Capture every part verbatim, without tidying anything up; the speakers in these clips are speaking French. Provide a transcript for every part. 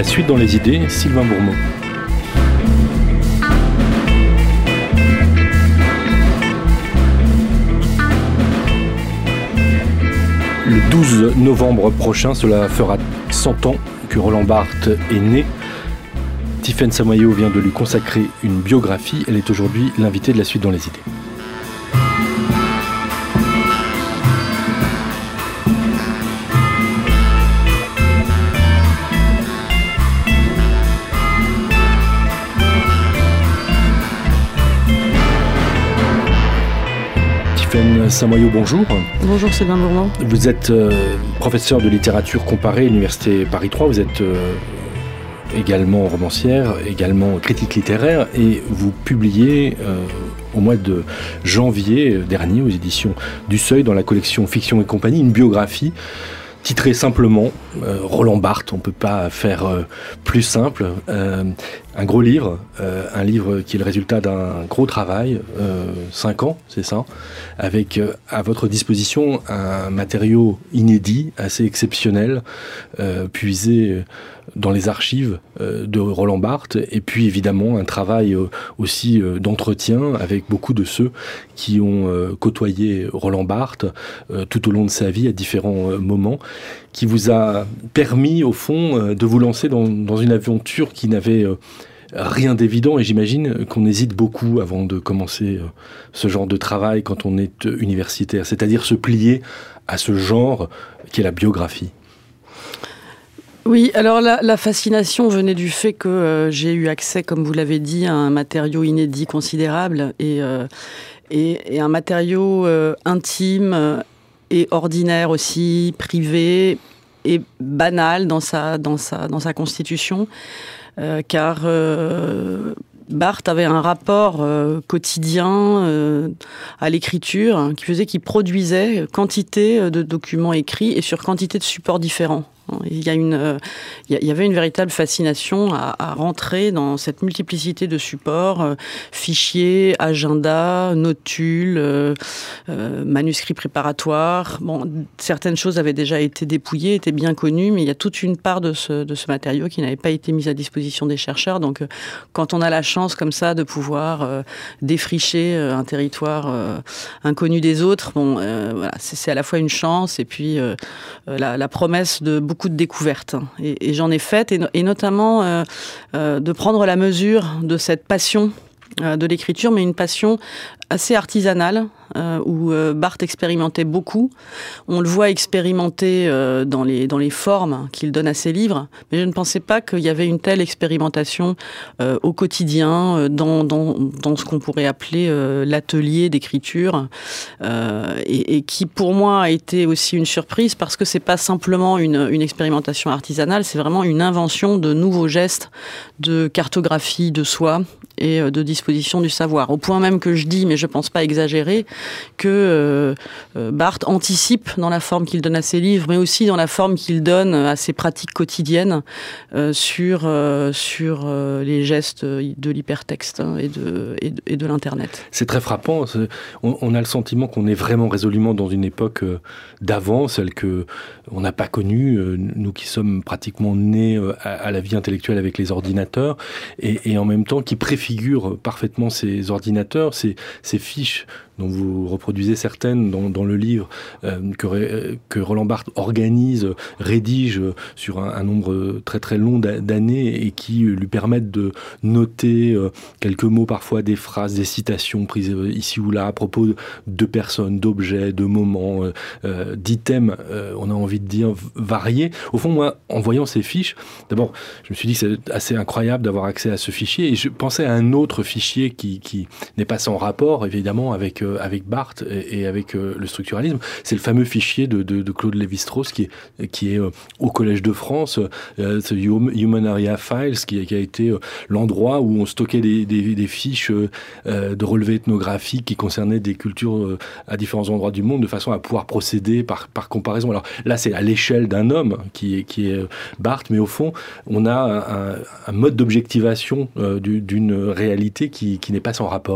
La suite dans les idées, Sylvain Bourmeau. Le douze novembre prochain, cela fera cent ans que Roland Barthes est né. Tiffaine Samoyau vient de lui consacrer une biographie. Elle est aujourd'hui l'invitée de la suite dans les idées. Tiffaine Samoyau, bonjour. Bonjour Sylvain Bourmeau. Vous êtes euh, professeur de littérature comparée à l'Université Paris trois. Vous êtes euh, également romancière, également critique littéraire, et vous publiez euh, au mois de janvier dernier aux éditions du Seuil, dans la collection Fiction et compagnie, une biographie titrée simplement euh, Roland Barthes. On ne peut pas faire euh, plus simple. Euh, un gros livre, euh, un livre qui est le résultat d'un gros travail, euh, cinq ans, c'est ça, avec euh, à votre disposition un matériau inédit, assez exceptionnel, euh, puisé dans les archives euh, de Roland Barthes, et puis évidemment un travail euh, aussi euh, d'entretien avec beaucoup de ceux qui ont euh, côtoyé Roland Barthes euh, tout au long de sa vie à différents euh, moments, qui vous a permis au fond euh, de vous lancer dans, dans une aventure qui n'avait euh, rien d'évident, et j'imagine qu'on hésite beaucoup avant de commencer euh, ce genre de travail quand on est euh, universitaire, c'est-à-dire se plier à ce genre qui est la biographie. Oui, alors la, la fascination venait du fait que euh, j'ai eu accès, comme vous l'avez dit, à un matériau inédit considérable et, euh, et, et un matériau euh, intime euh, et ordinaire aussi, privé et banal dans sa, dans sa, dans sa constitution, euh, car euh, Barthes avait un rapport euh, quotidien euh, à l'écriture qui faisait qu'il produisait quantité de documents écrits et sur quantité de supports différents. Il y, a une, euh, il y avait une véritable fascination à, à rentrer dans cette multiplicité de supports, euh, fichiers, agendas, notules, euh, euh, manuscrits préparatoires. Bon, certaines choses avaient déjà été dépouillées, étaient bien connues, mais il y a toute une part de ce, de ce matériau qui n'avait pas été mise à disposition des chercheurs. Donc, euh, quand on a la chance comme ça de pouvoir euh, défricher euh, un territoire euh, inconnu des autres, bon, euh, voilà, c'est, c'est à la fois une chance et puis euh, la, la promesse de beaucoup de découvertes, et, et j'en ai fait, et, no- et notamment euh, euh, de prendre la mesure de cette passion euh, de l'écriture, mais une passion assez artisanale, euh, où euh, Barthes expérimentait beaucoup. On le voit expérimenter euh, dans les, dans les formes qu'il donne à ses livres, mais je ne pensais pas qu'il y avait une telle expérimentation euh, au quotidien, euh, dans, dans, dans ce qu'on pourrait appeler euh, l'atelier d'écriture, euh, et, et qui pour moi a été aussi une surprise, parce que c'est pas simplement une, une expérimentation artisanale, c'est vraiment une invention de nouveaux gestes de cartographie de soi et de disposition du savoir. Au point même que je dis, mais je pense pas exagérer, que euh, euh, Barthes anticipe dans la forme qu'il donne à ses livres, mais aussi dans la forme qu'il donne à ses pratiques quotidiennes euh, sur, euh, sur euh, les gestes de l'hypertexte hein, et, de, et, de, et de l'Internet. C'est très frappant. C'est, on, on a le sentiment qu'on est vraiment résolument dans une époque euh, d'avant, celle que on n'a pas connue, euh, nous qui sommes pratiquement nés euh, à, à la vie intellectuelle avec les ordinateurs, et, et en même temps qui préfigure parfaitement ces ordinateurs, ces, ces fiches dont vous reproduisez certaines dans, dans le livre, euh, que, que Roland Barthes organise, rédige sur un, un nombre très très long d'années, et qui lui permettent de noter euh, quelques mots, parfois des phrases, des citations prises ici ou là à propos de personnes, d'objets, de moments, euh, d'items, euh, on a envie de dire variés. Au fond, moi, en voyant ces fiches, d'abord, je me suis dit que c'est assez incroyable d'avoir accès à ce fichier, et je pensais à un autre fichier qui, qui n'est pas sans rapport, évidemment, avec euh, avec Barthes et, et avec euh, le structuralisme. C'est le fameux fichier de, de, de Claude Lévi-Strauss qui est, qui est euh, au Collège de France, euh, ce Human Area Files, qui, qui a été euh, l'endroit où on stockait des, des, des fiches euh, de relevés ethnographiques qui concernaient des cultures euh, à différents endroits du monde, de façon à pouvoir procéder par, par comparaison. Alors là, c'est à l'échelle d'un homme qui est, qui est euh, Barthes, mais au fond, on a un, un mode d'objectivation euh, du, d'une réalité qui, qui n'est pas sans rapport.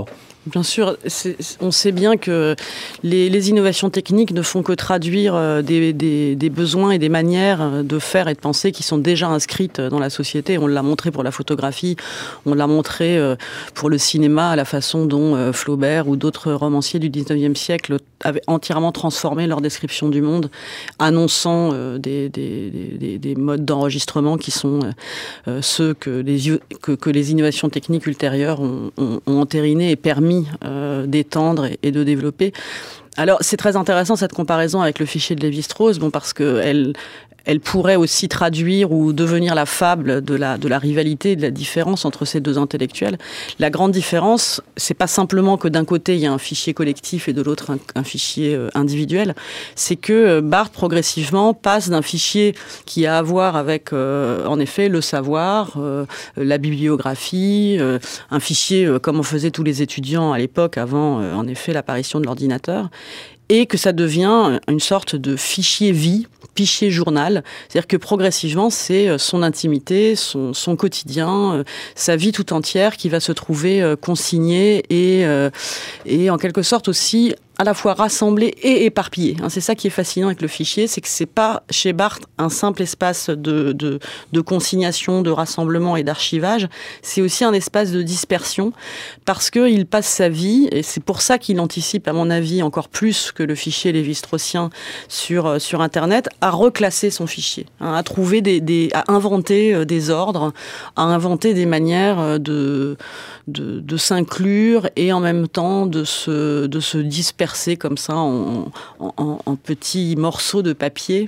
Bien sûr, c'est, on sait bien que les, les innovations techniques ne font que traduire des, des, des besoins et des manières de faire et de penser qui sont déjà inscrites dans la société. On l'a montré pour la photographie, on l'a montré pour le cinéma, à la façon dont Flaubert ou d'autres romanciers du dix-neuvième siècle avaient entièrement transformé leur description du monde, annonçant des, des, des, des modes d'enregistrement qui sont ceux que les, que, que les innovations techniques ultérieures ont, ont, ont entériné et permis Euh, d'étendre et, et de développer. Alors, c'est très intéressant cette comparaison avec le fichier de Lévi-Strauss, bon, parce qu'elle elle pourrait aussi traduire ou devenir la fable de la, de la rivalité et de la différence entre ces deux intellectuels. La grande différence, c'est pas simplement que d'un côté, il y a un fichier collectif et de l'autre, un, un fichier individuel. C'est que Barthes, progressivement, passe d'un fichier qui a à voir avec, euh, en effet, le savoir, euh, la bibliographie, euh, un fichier euh, comme on faisait tous les étudiants à l'époque, avant, euh, en effet, l'apparition de l'ordinateur, et que ça devient une sorte de fichier vie, fichier journal, c'est-à-dire que progressivement, c'est son intimité, son, son quotidien, sa vie tout entière qui va se trouver consignée et, et en quelque sorte aussi à la fois rassemblé et éparpillé. C'est ça qui est fascinant avec le fichier, c'est que c'est pas chez Barthes un simple espace de, de, de consignation, de rassemblement et d'archivage, c'est aussi un espace de dispersion, parce qu'il passe sa vie, et c'est pour ça qu'il anticipe, à mon avis, encore plus que le fichier lévi-straussien sur, sur Internet, à reclasser son fichier, hein, à trouver des, des, à inventer des ordres, à inventer des manières de, de, de s'inclure et en même temps de se, de se disperser comme ça en, en, en petits morceaux de papier.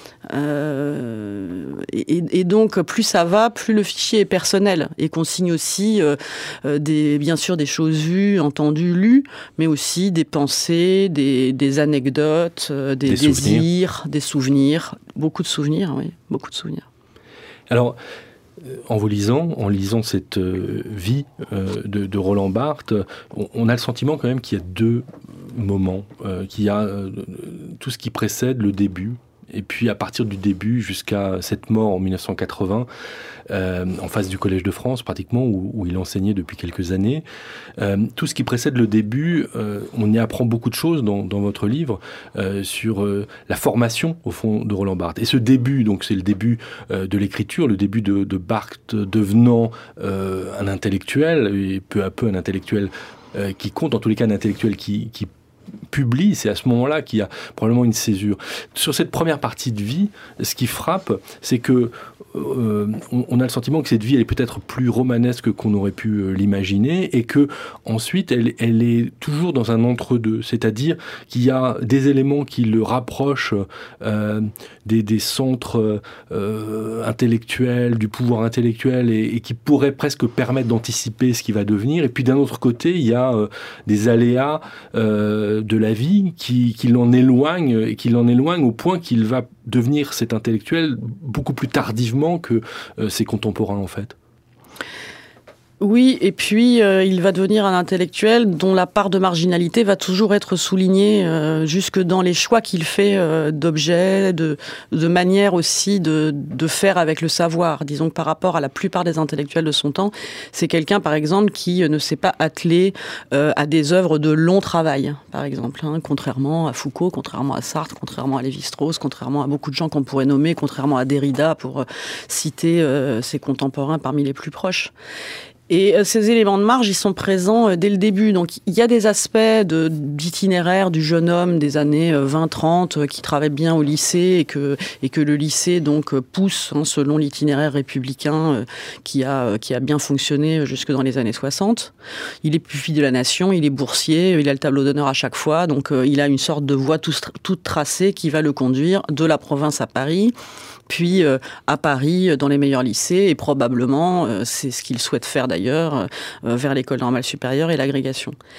Euh, et, et donc plus ça va, plus le fichier est personnel et consigne aussi euh, des, bien sûr des choses vues, entendues, lues, mais aussi des pensées, des, des anecdotes, euh, des, des désirs, souvenirs. des souvenirs, beaucoup de souvenirs, oui, beaucoup de souvenirs. Alors, en vous lisant, en lisant cette euh, vie euh, de, de Roland Barthes, on, on a le sentiment quand même qu'il y a deux moments, euh, qu'il y a euh, tout ce qui précède le début, et puis à partir du début jusqu'à cette mort en dix-neuf cent quatre-vingts, euh, en face du Collège de France pratiquement, où, où il enseignait depuis quelques années. Euh, tout ce qui précède le début, euh, on y apprend beaucoup de choses dans, dans votre livre euh, sur euh, la formation au fond de Roland Barthes. Et ce début, donc c'est le début euh, de l'écriture, le début de, de Barthes devenant euh, un intellectuel, et peu à peu un intellectuel euh, qui compte, en tous les cas un intellectuel qui, qui publie, c'est à ce moment-là qu'il y a probablement une césure. Sur cette première partie de vie, ce qui frappe, c'est que euh, on, on a le sentiment que cette vie, elle est peut-être plus romanesque qu'on aurait pu euh, l'imaginer, et que ensuite, elle, elle est toujours dans un entre-deux, c'est-à-dire qu'il y a des éléments qui le rapprochent euh, des, des centres euh, intellectuels, du pouvoir intellectuel, et, et qui pourraient presque permettre d'anticiper ce qui va devenir. Et puis d'un autre côté, il y a euh, des aléas euh, de la vie qui, qui l'en éloignent, et qui l'en éloignent au point qu'il va devenir cet intellectuel beaucoup plus tardivement que euh, ses contemporains, en fait. Oui, et puis euh, il va devenir un intellectuel dont la part de marginalité va toujours être soulignée euh, jusque dans les choix qu'il fait euh, d'objets, de, de manière aussi de, de faire avec le savoir. Disons que par rapport à la plupart des intellectuels de son temps, c'est quelqu'un, par exemple, qui ne s'est pas attelé euh, à des œuvres de long travail, par exemple, hein, contrairement à Foucault, contrairement à Sartre, contrairement à Lévi-Strauss, contrairement à beaucoup de gens qu'on pourrait nommer, contrairement à Derrida, pour euh, citer euh, ses contemporains parmi les plus proches. Et ces éléments de marge, ils sont présents dès le début. Donc, il y a des aspects de, d'itinéraire du jeune homme des années vingt trente qui travaille bien au lycée et que, et que le lycée donc pousse hein, selon l'itinéraire républicain qui a, qui a bien fonctionné jusque dans les années soixante. Il est pupille de la Nation, il est boursier, il a le tableau d'honneur à chaque fois. Donc, il a une sorte de voie toute, toute tracée qui va le conduire de la province à Paris, puis euh, à Paris, dans les meilleurs lycées, et probablement, euh, c'est ce qu'il souhaite faire d'ailleurs, euh, vers l'école normale supérieure et l'agrégation.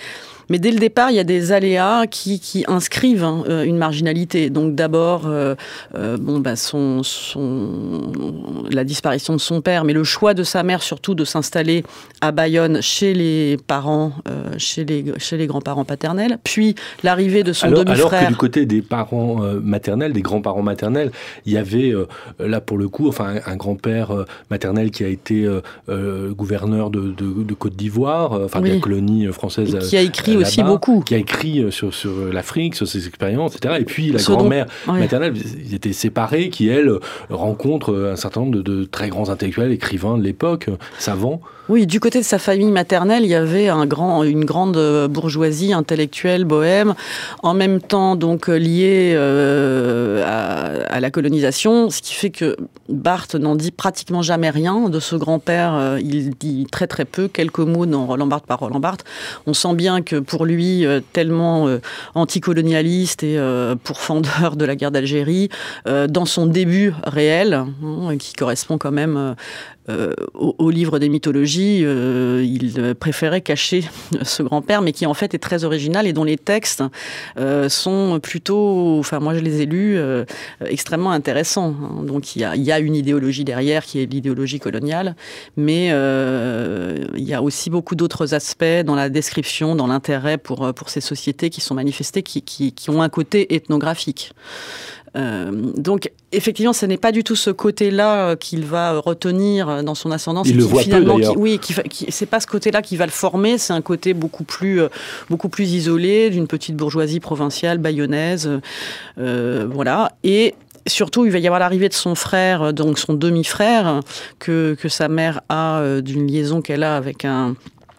Mais dès le départ, il y a des aléas qui, qui inscrivent hein, une marginalité. Donc d'abord, euh, euh, bon, bah, son, son, la disparition de son père, mais le choix de sa mère surtout de s'installer à Bayonne chez les parents, euh, chez les, chez les grands-parents paternels, puis l'arrivée de son alors, demi-frère. Alors que du côté des parents euh, maternels, des grands-parents maternels, il y avait euh, là pour le coup, enfin un, un grand-père euh, maternel qui a été euh, euh, gouverneur de, de, de Côte d'Ivoire, euh, enfin oui. de la colonie française. Et qui a écrit euh, aussi beaucoup. Qui a écrit euh, sur, sur l'Afrique, sur ses expériences, et cetera. Et puis la Ce grand-mère dont... oui. maternelle, ils étaient séparés, qui elle rencontre un certain nombre de, de très grands intellectuels, écrivains de l'époque, savants. Oui, du côté de sa famille maternelle, il y avait un grand, une grande bourgeoisie intellectuelle, bohème, en même temps donc liée euh, à, à la colonisation, ce qui fait que Barthes n'en dit pratiquement jamais rien de ce grand-père. Il dit très très peu, quelques mots dans Roland Barthes par Roland Barthes. On sent bien que pour lui, tellement euh, anticolonialiste et euh, pourfendeur de la guerre d'Algérie, euh, dans son début réel, hein, qui correspond quand même euh, Euh, au, au livre des mythologies, euh, il préférait cacher ce grand-père, mais qui en fait est très original et dont les textes euh, sont plutôt, enfin moi je les ai lus, euh, extrêmement intéressants. Hein. Donc il y, a, il y a une idéologie derrière qui est l'idéologie coloniale, mais euh, il y a aussi beaucoup d'autres aspects dans la description, dans l'intérêt pour, pour ces sociétés qui sont manifestées, qui, qui, qui ont un côté ethnographique. Euh, donc, effectivement, ce n'est pas du tout ce côté-là qu'il va retenir dans son ascendance. Il le voit finalement, peu, d'ailleurs. Qui, oui, qui, qui, c'est pas ce côté-là qui va le former. C'est un côté beaucoup plus, euh, beaucoup plus isolé d'une petite bourgeoisie provinciale bayonnaise, euh, voilà. Et surtout, il va y avoir l'arrivée de son frère, donc son demi-frère, que que sa mère a euh, d'une liaison qu'elle a avec un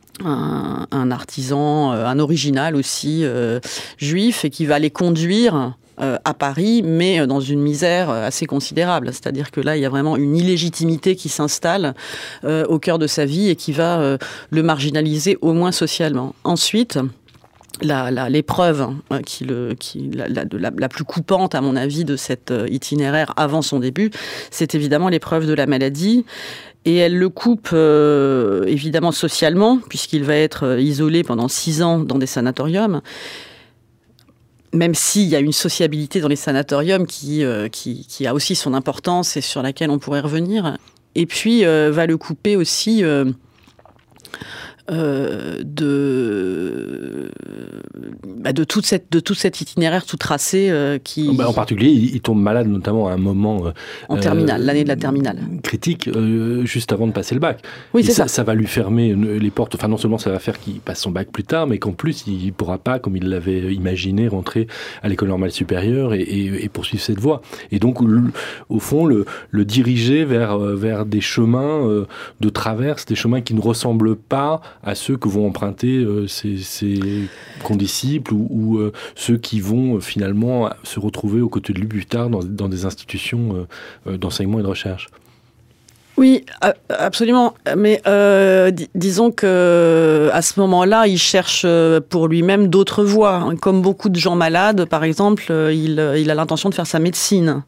un, un artisan, un original aussi euh, juif, et qui va les conduire Euh, à Paris, mais dans une misère assez considérable. C'est-à-dire que là, il y a vraiment une illégitimité qui s'installe euh, au cœur de sa vie et qui va euh, le marginaliser au moins socialement. Ensuite, La, la, l'épreuve hein, qui le, qui, la, la, la, la plus coupante, à mon avis, de cet itinéraire avant son début, c'est évidemment l'épreuve de la maladie. Et elle le coupe euh, évidemment socialement, puisqu'il va être isolé pendant six ans dans des sanatoriums. Même s'il y a une sociabilité dans les sanatoriums qui, euh, qui, qui a aussi son importance et sur laquelle on pourrait revenir. Et puis, euh, va le couper aussi euh, euh, de, bah de, toute cette, de tout cet itinéraire tout tracé. Euh, qui... Bah en particulier, il, il tombe malade notamment à un moment... Euh, en terminale, euh, l'année de la terminale. Critique, euh, juste avant de passer le bac. Oui, c'est ça, ça. Ça va lui fermer les portes. Enfin, non seulement ça va faire qu'il passe son bac plus tard, mais qu'en plus, il ne pourra pas, comme il l'avait imaginé, rentrer à l'école normale supérieure et, et, et poursuivre cette voie. Et donc, le, au fond, le, le diriger vers, vers des chemins euh, de traverse, des chemins qui ne ressemblent pas à ceux que vont emprunter euh, ses, ses condisciples ou, ou euh, ceux qui vont euh, finalement se retrouver aux côtés de lui plus tard dans, dans des institutions euh, d'enseignement et de recherche. Oui, absolument. Mais euh, dis- disons que à ce moment-là, il cherche pour lui-même d'autres voies. Comme beaucoup de gens malades, par exemple, il, il a l'intention de faire sa médecine.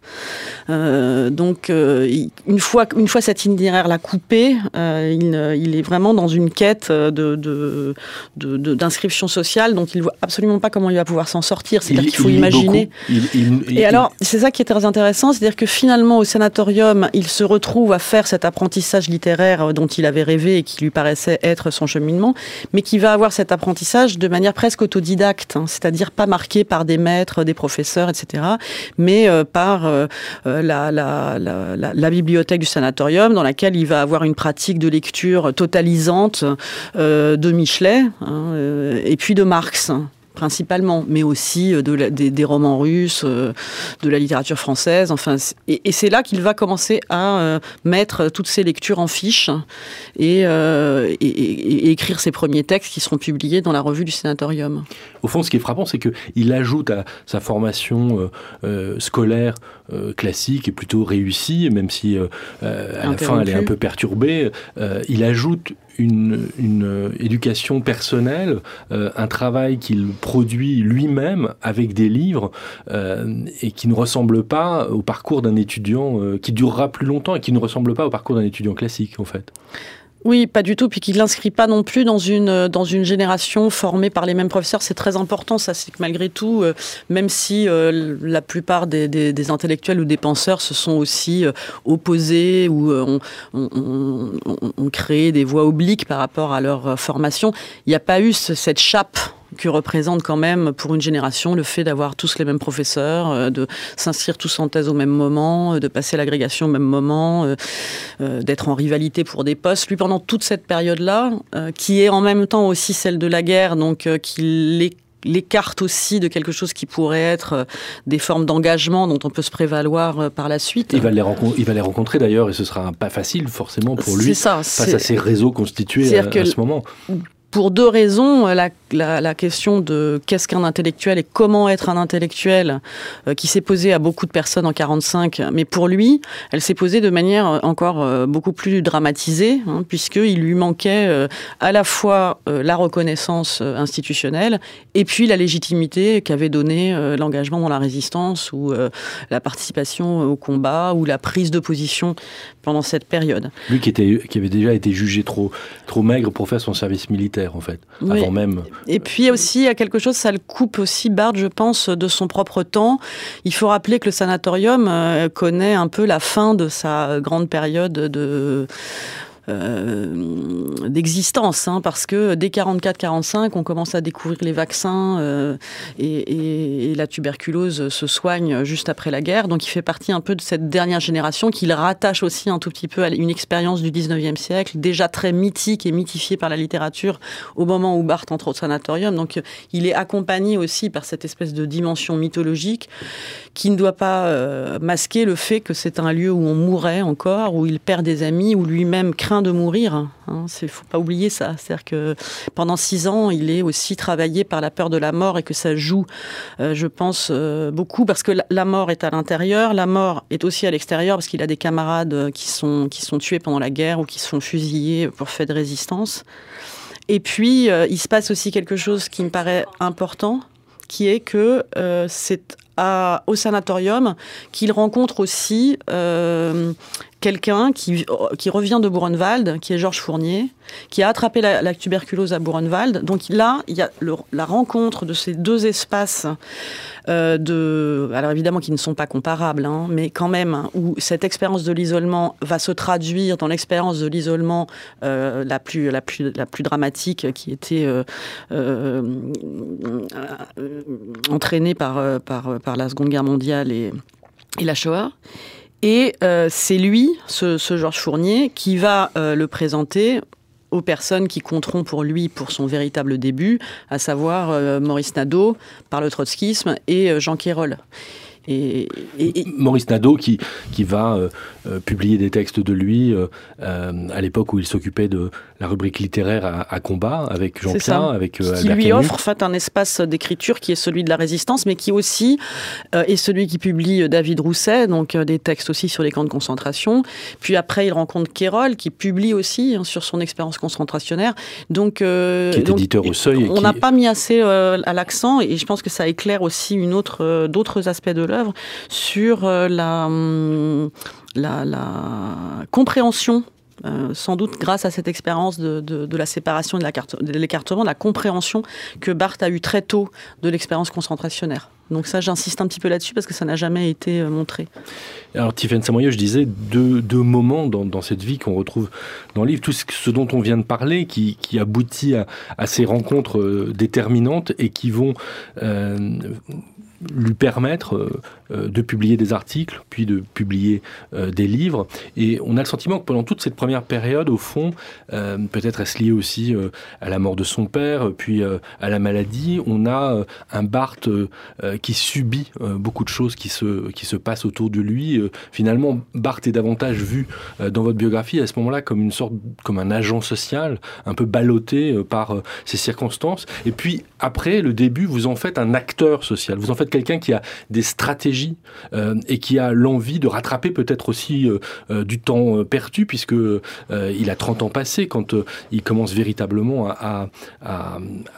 Euh, donc, euh, il, une fois, une fois cet itinéraire-là coupé, euh, il, il est vraiment dans une quête de, de, de, de, d'inscription sociale. Donc, il ne voit absolument pas comment il va pouvoir s'en sortir. C'est-à-dire il, qu'il faut il imaginer. Il, il, il, Et alors, c'est ça qui est très intéressant, c'est-à-dire que finalement, au sanatorium, il se retrouve à faire cet apprentissage littéraire dont il avait rêvé et qui lui paraissait être son cheminement, mais qui va avoir cet apprentissage de manière presque autodidacte, hein, c'est-à-dire pas marqué par des maîtres, des professeurs, et cetera, mais euh, par euh, la, la, la, la, la bibliothèque du sanatorium, dans laquelle il va avoir une pratique de lecture totalisante euh, de Michelet hein, euh, et puis de Marx. Principalement, mais aussi de la, des, des romans russes, euh, de la littérature française. Enfin, et, et c'est là qu'il va commencer à euh, mettre toutes ses lectures en fiche et, euh, et, et, et écrire ses premiers textes qui seront publiés dans la revue du Sanatorium. Au fond, ce qui est frappant, c'est qu'il ajoute à sa formation euh, euh, scolaire euh, classique et plutôt réussie, même si euh, à la fin elle est un peu perturbée, euh, il ajoute Une, une éducation personnelle, euh, un travail qu'il produit lui-même avec des livres euh, et qui ne ressemble pas au parcours d'un étudiant, euh, qui durera plus longtemps et qui ne ressemble pas au parcours d'un étudiant classique en fait. Oui, pas du tout, puis qu'il ne l'inscrit pas non plus dans une, dans une génération formée par les mêmes professeurs. C'est très important, ça, c'est que malgré tout, euh, même si euh, la plupart des, des, des intellectuels ou des penseurs se sont aussi euh, opposés ou euh, ont, on, on, on créé des voies obliques par rapport à leur euh, formation, il n'y a pas eu ce, cette chape que représente quand même pour une génération le fait d'avoir tous les mêmes professeurs, de s'inscrire tous en thèse au même moment, de passer l'agrégation au même moment, euh, d'être en rivalité pour des postes. Lui, pendant toute cette période-là, euh, qui est en même temps aussi celle de la guerre, donc euh, qui l'é- l'écarte aussi de quelque chose qui pourrait être euh, des formes d'engagement dont on peut se prévaloir euh, par la suite. Il va les, rencon- il va les rencontrer d'ailleurs, et ce sera pas facile forcément pour lui, c'est ça, face c'est... à ces réseaux constitués à, à ce moment. Pour deux raisons, la, la, la question de qu'est-ce qu'un intellectuel et comment être un intellectuel, euh, qui s'est posée à beaucoup de personnes en quarante-cinq, mais pour lui, elle s'est posée de manière encore euh, beaucoup plus dramatisée, hein, puisqu'il lui manquait euh, à la fois euh, la reconnaissance euh, institutionnelle et puis la légitimité qu'avait donnée euh, l'engagement dans la résistance ou euh, la participation au combat ou la prise de position pendant cette période. Lui qui, était, qui avait déjà été jugé trop, trop maigre pour faire son service militaire, en fait, oui. avant même... Et puis aussi, il y a quelque chose, ça le coupe aussi, Barthes, je pense, de son propre temps. Il faut rappeler que le sanatorium euh, connaît un peu la fin de sa grande période de... Euh, d'existence, hein, parce que dès quarante-quatre quarante-cinq, on commence à découvrir les vaccins euh, et, et, et la tuberculose se soigne juste après la guerre. Donc il fait partie un peu de cette dernière génération qu'il rattache aussi un tout petit peu à une expérience du dix-neuvième siècle, déjà très mythique et mythifiée par la littérature au moment où Barthes entre au sanatorium. Donc il est accompagné aussi par cette espèce de dimension mythologique qui ne doit pas euh, masquer le fait que c'est un lieu où on mourrait encore, où il perd des amis, où lui-même craint de mourir. Il hein, ne faut pas oublier ça. C'est-à-dire que pendant six ans, il est aussi travaillé par la peur de la mort et que ça joue, euh, je pense, euh, beaucoup parce que la, la mort est à l'intérieur, la mort est aussi à l'extérieur parce qu'il a des camarades qui sont, qui sont tués pendant la guerre ou qui sont fusillés pour fait de résistance. Et puis, euh, il se passe aussi quelque chose qui me paraît important, qui est que euh, c'est à, au sanatorium qu'il rencontre aussi euh, quelqu'un qui, qui revient de Buchenwald, qui est Georges Fournier, qui a attrapé la, la tuberculose à Buchenwald. Donc là, il y a le, la rencontre de ces deux espaces, euh, de, alors évidemment qui ne sont pas comparables, hein, mais quand même, hein, où cette expérience de l'isolement va se traduire dans l'expérience de l'isolement euh, la, plus, la, plus, la plus dramatique, qui était euh, euh, euh, entraînée par, par, par la Seconde Guerre mondiale et, et la Shoah. Et euh, c'est lui, ce, ce Georges Fournier, qui va euh, le présenter aux personnes qui compteront pour lui pour son véritable début, à savoir euh, Maurice Nadeau par le trotskisme et euh, Jean Quérol. Et, et, et... Maurice Nadeau qui, qui va euh, euh, publier des textes de lui euh, euh, à l'époque où il s'occupait de la rubrique littéraire à, à Combat avec Jean Pla, avec euh, qui lui Camus. Offre en fait un espace d'écriture qui est celui de la résistance, mais qui aussi euh, est celui qui publie David Rousset, donc euh, des textes aussi sur les camps de concentration. Puis après, il rencontre Quérol, qui publie aussi hein, sur son expérience concentrationnaire. Donc, euh, qui est donc, éditeur au Seuil. On n'a qui... pas mis assez euh, à l'accent, et je pense que ça éclaire aussi une autre, euh, d'autres aspects de l'œuvre sur euh, la, la, la compréhension. Euh, sans doute grâce à cette expérience de, de, de la séparation et de, de l'écartement, de la compréhension que Barthes a eu très tôt de l'expérience concentrationnaire. Donc ça, j'insiste un petit peu là-dessus parce que ça n'a jamais été montré. Alors, Tiffaine Samoyer, je disais, deux, deux moments dans, dans cette vie qu'on retrouve dans le livre, tout ce, ce dont on vient de parler, qui, qui aboutit à, à ces rencontres euh, déterminantes et qui vont euh, lui permettre euh, de publier des articles, puis de publier euh, des livres. Et on a le sentiment que pendant toute cette première période, au fond, euh, peut-être est-ce lié aussi euh, à la mort de son père, puis euh, à la maladie, on a euh, un Barthes euh, qui subit euh, beaucoup de choses qui se, qui se passent autour de lui. Euh, finalement, Barthes est davantage vu euh, dans votre biographie à ce moment-là comme une sorte, comme un agent social, un peu ballotté euh, par euh, ces circonstances. Et puis après, le début, vous en faites un acteur social. Vous en faites quelqu'un qui a des stratégies nostalgie euh, et qui a l'envie de rattraper peut-être aussi euh, euh, du temps euh, perdu, puisque euh, il a trente ans passés quand euh, il commence véritablement à, à, à,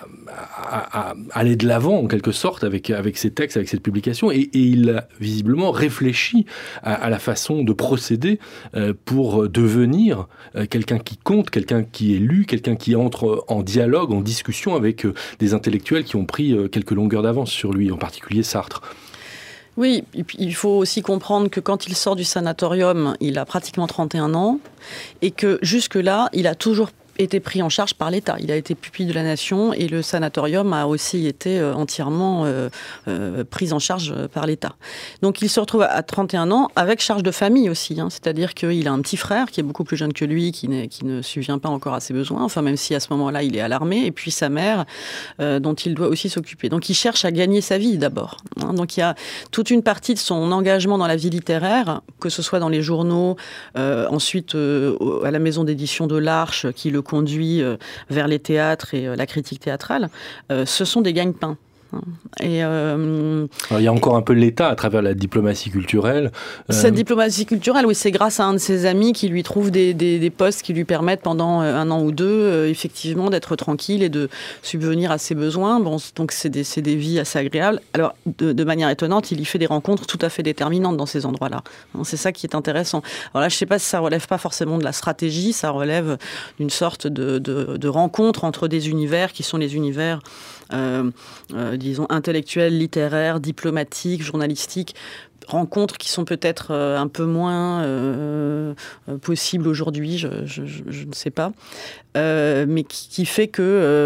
à, à aller de l'avant en quelque sorte avec, avec ses textes, avec cette publication, et, et il a visiblement réfléchi à, à la façon de procéder euh, pour devenir euh, quelqu'un qui compte, quelqu'un qui est lu, quelqu'un qui entre en dialogue, en discussion avec euh, des intellectuels qui ont pris euh, quelques longueurs d'avance sur lui, en particulier Sartre. Oui, et puis il faut aussi comprendre que quand il sort du sanatorium, il a pratiquement trente et un ans, et que jusque-là, il a toujours été pris en charge par l'État. Il a été pupille de la Nation et le sanatorium a aussi été euh, entièrement euh, euh, pris en charge par l'État. Donc il se retrouve à trente et un ans avec charge de famille aussi, hein, c'est-à-dire qu'il a un petit frère qui est beaucoup plus jeune que lui, qui, n'est, qui ne subvient pas encore à ses besoins, enfin même si à ce moment-là il est à l'armée, et puis sa mère euh, dont il doit aussi s'occuper. Donc il cherche à gagner sa vie d'abord. Hein. Donc il y a toute une partie de son engagement dans la vie littéraire, que ce soit dans les journaux, euh, ensuite euh, à la maison d'édition de l'Arche qui le conduit vers les théâtres et la critique théâtrale, ce sont des gagne-pains. Et euh, Alors, il y a encore un peu l'État à travers la diplomatie culturelle. Cette euh... diplomatie culturelle, oui, c'est grâce à un de ses amis qui lui trouve des, des, des postes qui lui permettent pendant un an ou deux, euh, effectivement, d'être tranquille et de subvenir à ses besoins. Bon, donc c'est des, c'est des vies assez agréables. Alors, de, de manière étonnante, il y fait des rencontres tout à fait déterminantes dans ces endroits-là. C'est ça qui est intéressant. Alors là, je ne sais pas si ça relève pas forcément de la stratégie, ça relève d'une sorte de, de, de rencontre entre des univers qui sont les univers Euh, euh, disons, intellectuelles, littéraires, diplomatiques, journalistiques, rencontres qui sont peut-être euh, un peu moins euh, euh, possibles aujourd'hui, je, je, je, je ne sais pas, euh, mais qui, qui fait que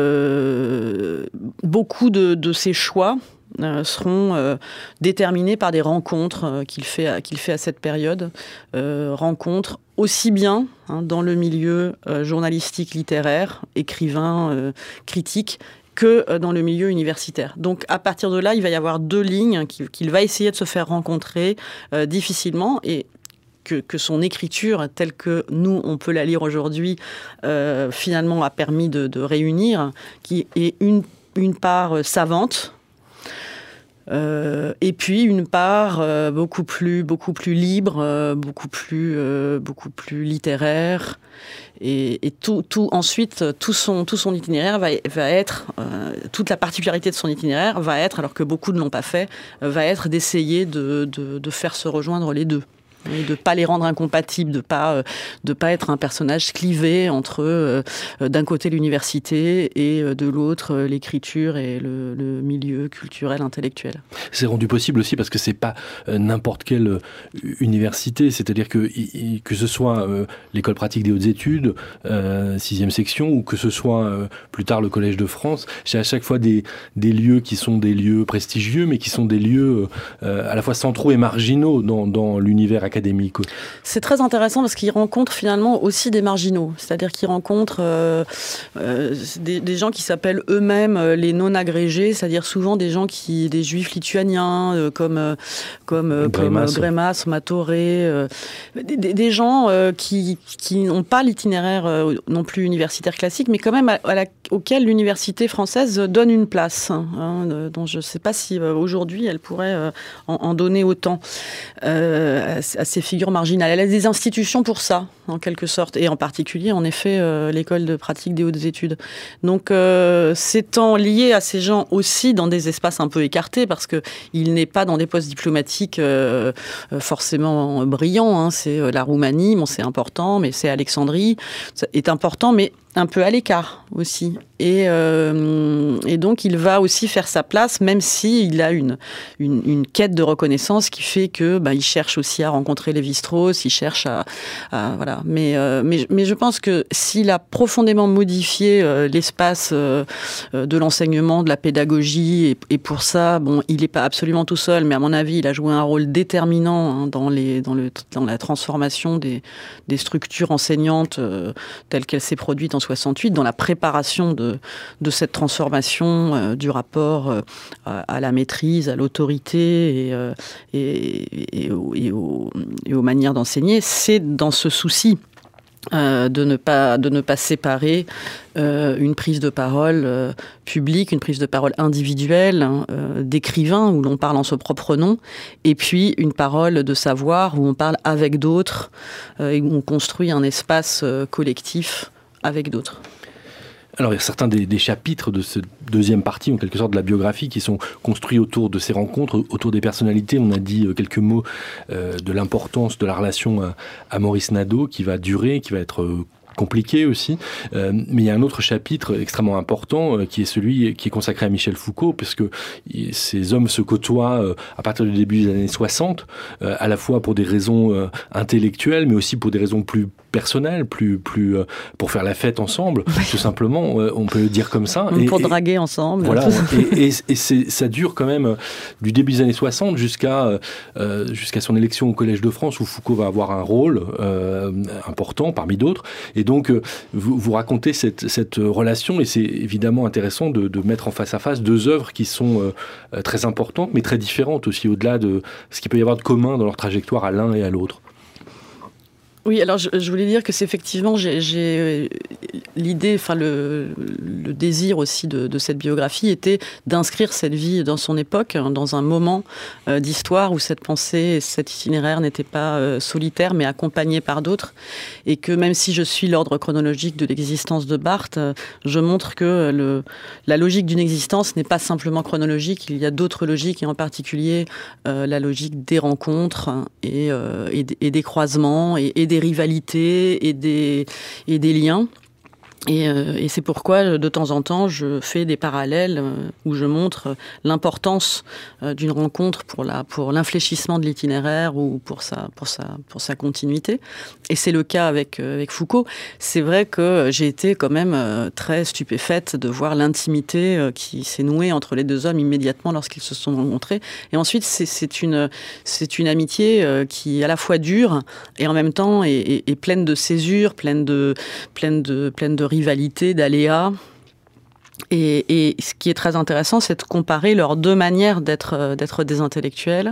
euh, beaucoup de, de ces choix Euh, seront euh, déterminés par des rencontres euh, qu'il fait, à, qu'il fait à cette période. Euh, rencontres aussi bien hein, dans le milieu euh, journalistique, littéraire, écrivain, euh, critique, que dans le milieu universitaire. Donc à partir de là, il va y avoir deux lignes qu'il, qu'il va essayer de se faire rencontrer euh, difficilement, et Que, que son écriture, telle que nous, on peut la lire aujourd'hui, euh, finalement a permis de, de réunir, qui est une, une part savante, Euh, et puis une part euh, beaucoup plus beaucoup plus libre, euh, beaucoup plus euh, beaucoup plus littéraire, et, et tout tout ensuite tout son tout son itinéraire va va être euh, toute la particularité de son itinéraire va être, alors que beaucoup ne l'ont pas fait, va être d'essayer de de, de faire se rejoindre les deux. Et de ne pas les rendre incompatibles, de ne pas, de pas être un personnage clivé entre, euh, d'un côté, l'université et euh, de l'autre, euh, l'écriture et le, le milieu culturel, intellectuel. C'est rendu possible aussi parce que ce n'est pas euh, n'importe quelle euh, université, c'est-à-dire que, y, que ce soit euh, l'école pratique des hautes études, euh, sixième section, ou que ce soit euh, plus tard le Collège de France, c'est à chaque fois des, des lieux qui sont des lieux prestigieux, mais qui sont des lieux euh, à la fois centraux et marginaux dans, dans l'univers académique. Académique. C'est très intéressant parce qu'il rencontre finalement aussi des marginaux, c'est-à-dire qu'il rencontre euh, euh, des, des gens qui s'appellent eux-mêmes les non-agrégés, c'est-à-dire souvent des gens qui, des juifs lituaniens euh, comme euh, comme euh, Grémas, comme Grémas, Matoré, euh, des, des gens euh, qui qui n'ont pas l'itinéraire euh, non plus universitaire classique, mais quand même à, à la, auquel l'université française donne une place, hein, dont je ne sais pas si euh, aujourd'hui elle pourrait euh, en, en donner autant euh, à, à ces figures marginales. Elle a des institutions pour ça, en quelque sorte, et en particulier, en effet, euh, l'école de pratique des hautes études. Donc, euh, s'étant lié à ces gens aussi dans des espaces un peu écartés, parce qu'il n'est pas dans des postes diplomatiques euh, forcément brillants, hein. C'est euh, la Roumanie, bon, c'est important, mais c'est Alexandrie, ça est important, mais un peu à l'écart aussi. Et, euh, et donc, il va aussi faire sa place, même s'il a une, une, une quête de reconnaissance qui fait que bah, il cherche aussi à rencontrer Lévi-Strauss, il cherche à... à voilà. Mais, euh, mais, mais je pense que s'il a profondément modifié euh, l'espace euh, de l'enseignement, de la pédagogie, et, et pour ça, bon, il n'est pas absolument tout seul, mais à mon avis, il a joué un rôle déterminant hein, dans, les, dans, le, dans la transformation des, des structures enseignantes euh, telles qu'elles s'est produite en soixante-huit, dans la préparation de, de cette transformation euh, du rapport euh, à la maîtrise, à l'autorité et, euh, et, et, et, aux, et, aux, et aux manières d'enseigner. C'est dans ce souci Euh, de ne pas de ne pas séparer euh, une prise de parole euh, publique, une prise de parole individuelle hein, euh, d'écrivain où l'on parle en son propre nom, et puis une parole de savoir où on parle avec d'autres euh, et où on construit un espace euh, collectif avec d'autres. Alors, il y a certains des, des chapitres de cette deuxième partie, en quelque sorte, de la biographie, qui sont construits autour de ces rencontres, autour des personnalités. On a dit quelques mots euh, de l'importance de la relation à, à Maurice Nadeau, qui va durer, qui va être euh, compliqué aussi. Euh, mais il y a un autre chapitre extrêmement important, euh, qui est celui qui est consacré à Michel Foucault, parce que y, ces hommes se côtoient euh, à partir du début des années soixante, euh, à la fois pour des raisons euh, intellectuelles, mais aussi pour des raisons plus personnel, plus, plus, euh, pour faire la fête ensemble, oui. tout simplement, euh, on peut le dire comme ça. Et, pour et, draguer ensemble. Voilà, et, et, et c'est, ça dure quand même euh, du début des années soixante jusqu'à, euh, jusqu'à son élection au Collège de France, où Foucault va avoir un rôle euh, important parmi d'autres. Et donc, euh, vous, vous racontez cette, cette relation, et c'est évidemment intéressant de, de mettre en face à face deux œuvres qui sont euh, très importantes, mais très différentes aussi, au-delà de ce qu'il peut y avoir de commun dans leur trajectoire à l'un et à l'autre. Oui, alors je, je voulais dire que c'est effectivement, j'ai, j'ai l'idée, enfin le, le désir aussi de, de cette biographie était d'inscrire cette vie dans son époque, dans un moment euh, d'histoire où cette pensée, cet itinéraire n'était pas euh, solitaire, mais accompagné par d'autres, et que même si je suis l'ordre chronologique de l'existence de Barthes, euh, je montre que le, la logique d'une existence n'est pas simplement chronologique, il y a d'autres logiques, et en particulier euh, la logique des rencontres et, euh, et, et des croisements et, et des des rivalités et des, et des liens. Et, euh, et c'est pourquoi, de temps en temps, je fais des parallèles euh, où je montre l'importance euh, d'une rencontre pour, la, pour l'infléchissement de l'itinéraire ou pour sa, pour sa, pour sa continuité. Et c'est le cas avec, euh, avec Foucault. C'est vrai que j'ai été quand même euh, très stupéfaite de voir l'intimité euh, qui s'est nouée entre les deux hommes immédiatement lorsqu'ils se sont rencontrés. Et ensuite, c'est, c'est, une, c'est une amitié euh, qui à la fois dure et en même temps est, est, est pleine de césure, pleine de, pleine de, pleine de rivalité, d'aléas. Et, et ce qui est très intéressant, c'est de comparer leurs deux manières d'être, d'être des intellectuels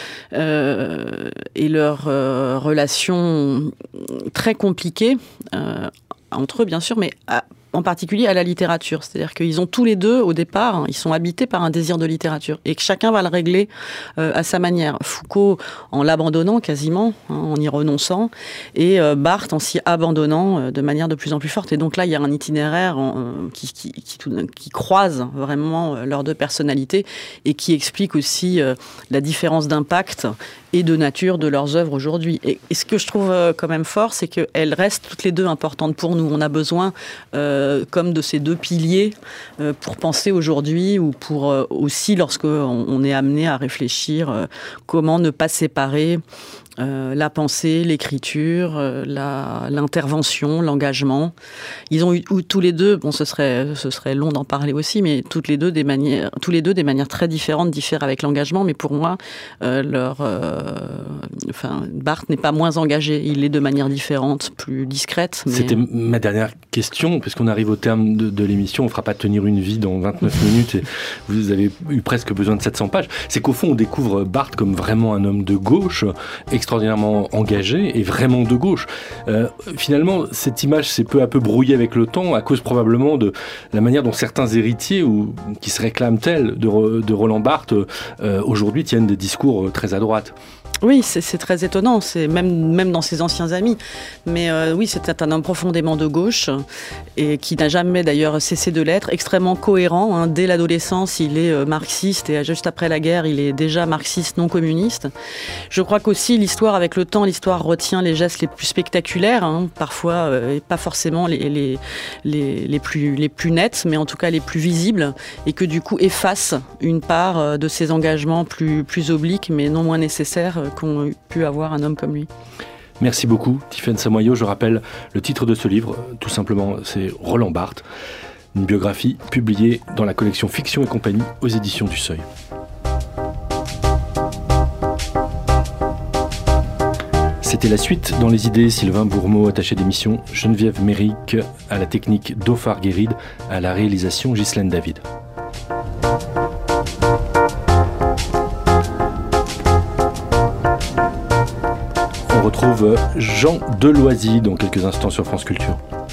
euh, et leurs euh, relations très compliquées euh, entre eux, bien sûr, mais à, en particulier à la littérature. C'est-à-dire qu'ils ont tous les deux, au départ, hein, ils sont habités par un désir de littérature et que chacun va le régler euh, à sa manière. Foucault en l'abandonnant quasiment, hein, en y renonçant, et euh, Barthes en s'y abandonnant euh, de manière de plus en plus forte. Et donc là, il y a un itinéraire euh, qui, qui, qui, qui croise vraiment euh, leurs deux personnalités et qui explique aussi euh, la différence d'impact et de nature de leurs œuvres aujourd'hui. Et, et ce que je trouve euh, quand même fort, c'est qu'elles restent toutes les deux importantes pour nous. On a besoin euh, comme de ces deux piliers euh, pour penser aujourd'hui ou pour euh, aussi lorsque on, on est amené à réfléchir euh, comment ne pas séparer Euh, la pensée, l'écriture, euh, la, l'intervention, l'engagement. Ils ont eu tous les deux, bon, ce serait, ce serait long d'en parler aussi, mais toutes les deux des manières, tous les deux des manières très différentes diffèrent avec l'engagement. Mais pour moi, euh, leur, euh, enfin, Barthes n'est pas moins engagé. Il est de manière différente, plus discrète. Mais... C'était ma dernière question, parce qu'on arrive au terme de, de l'émission. On ne fera pas tenir une vie dans vingt-neuf minutes et vous avez eu presque besoin de sept cents pages. C'est qu'au fond, on découvre Barthes comme vraiment un homme de gauche, extraordinairement engagé et vraiment de gauche. Euh, finalement, cette image s'est peu à peu brouillée avec le temps à cause probablement de la manière dont certains héritiers ou qui se réclament tels de, de Roland Barthes euh, aujourd'hui tiennent des discours très à droite. Oui, c'est, c'est très étonnant, c'est même, même dans ses anciens amis. Mais euh, oui, c'était un homme profondément de gauche et qui n'a jamais d'ailleurs cessé de l'être, extrêmement cohérent. Hein. Dès l'adolescence, il est euh, marxiste et juste après la guerre, il est déjà marxiste non communiste. Je crois qu'aussi l'histoire, avec le temps, l'histoire retient les gestes les plus spectaculaires, hein, parfois euh, et pas forcément les, les, les, les, plus, les plus nets, mais en tout cas les plus visibles, et que du coup efface une part euh, de ses engagements plus, plus obliques, mais non moins nécessaires, euh, qu'ont pu avoir un homme comme lui. Merci beaucoup, Tiffaine Samoyau. Je rappelle le titre de ce livre, tout simplement, c'est Roland Barthes, une biographie publiée dans la collection Fiction et compagnie aux éditions du Seuil. C'était la suite dans les idées. Sylvain Bourmeau, attaché d'émission, Geneviève Méric, à la technique Dauphard Guéride, à la réalisation Ghislaine David. On retrouve Jean Deloisy dans quelques instants sur France Culture.